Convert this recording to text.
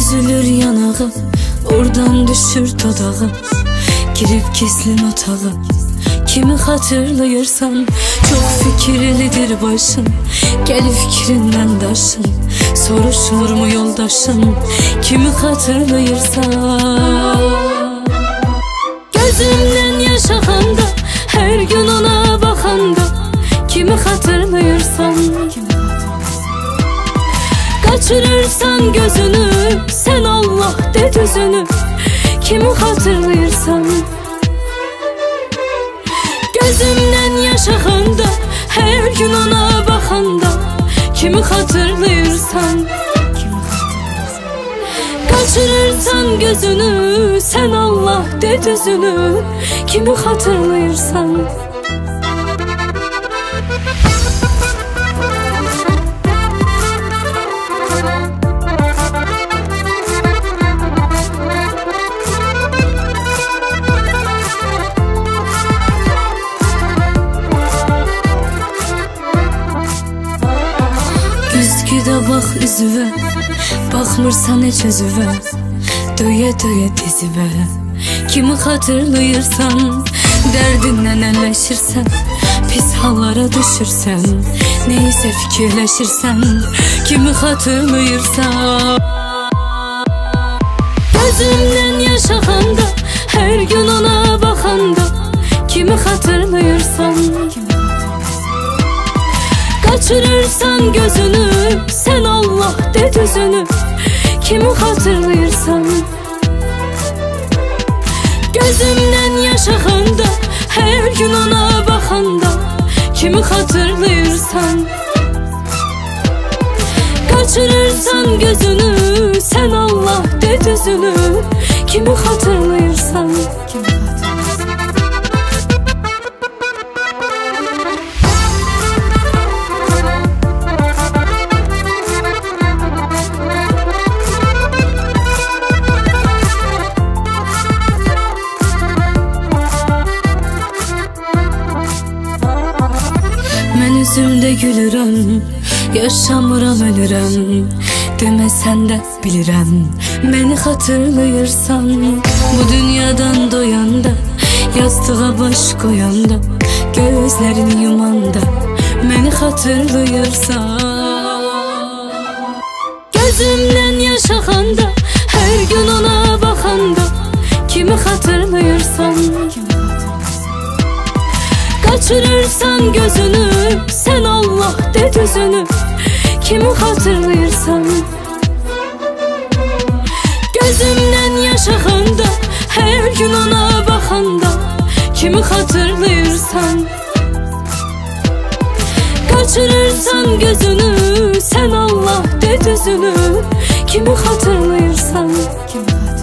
Süzülür yanağı, oradan düşür dodağı. Girip gizlin otağı, kimi hatırlayırsan. Çok fikirlidir başın, gelip fikrinden daşın. Soruşur mu yoldaşın, kimi hatırlayırsan. Gözümden yaş akanda, her gün ona bakanda. Kimi hatırlayırsan. Kaçırırsan gözünü, sen Allah de düzünü. Kimi hatırlayırsan. Gözümden yaş akanda, her gün ona bakanda. Kimi hatırlayırsan. Kaçırırsan gözünü, sen Allah de düzünü. Kimi hatırlayırsan. Güzgüdə bax üzüvə, baxmırsan heç özüvə. Döyə döyə dizivə, kimi hatırlayırsan. Dərdindən əlləşirsən, pis hallara düşürsən. Neysə fikirləşirsən, kimi hatırlayırsan. Gözümdən yaş axanda, hər gün ona baxanda. Kimi hatırlayırsan. Kaçırırsan gözünü, sen Allah de düzünü. Kimi hatırlayırsan. Gözümden yaş akanda, her gün ona bakanda. Kimi hatırlayırsan. Kaçırırsan gözünü, sen Allah de düzünü. Kimi hatırlayırsan. Üzümdə gülürəm, yaşamıram ölürəm. Deməsən də bilirəm, məni hatırlayırsan. Bu dünyadan doyanda, yastığa baş qoyanda. Gözlərini yumanda, məni hatırlayırsan. Gözümdən yaş axanda, hər gün ona baxanda. Kimi hatırlayırsan. Kaçırırsan gözünü, sen Allah de düzünü. Kimi hatırlayırsan. Gözümden yaş akanda, her gün ona bakanda. Kimi hatırlayırsan. Kaçırırsan gözünü, sen Allah de düzünü. Kimi hatırlayırsan.